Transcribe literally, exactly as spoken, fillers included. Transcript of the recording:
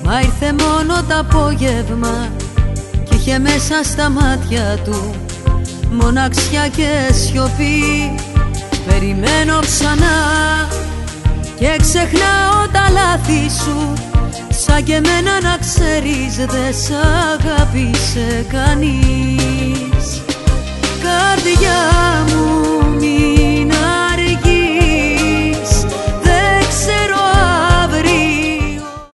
Μα ήρθε μόνο το απόγευμα κι είχε μέσα στα μάτια του μοναξιά και σιωπή. Περιμένω ξανά και ξεχνάω τα λάθη σου, σαν και εμένα να ξέρεις δε σ' αγάπησε κανείς. Καρδιά μου μη